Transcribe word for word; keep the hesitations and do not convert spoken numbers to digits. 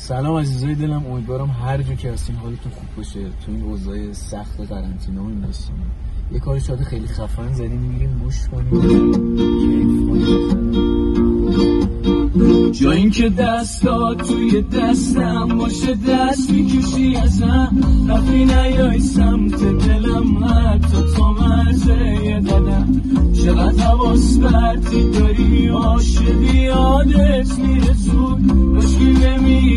سلام عزیزای دلم، امیدوارم هر جا که هستین حالتون خوب باشه. تو این اوضاع سخت قرنطینه و این داستانا یه کار شاید خیلی خفن زدیم، میگیریم گوش کنیم کیف کنیم. جا این که دستا توی دستم باشه دست میکشی ازم، رفتی نیای سمت دلم حتی تا مرزه یه قدم. چقدر حواس برتی داری عاشقی یادت میره زود، مشکل نمی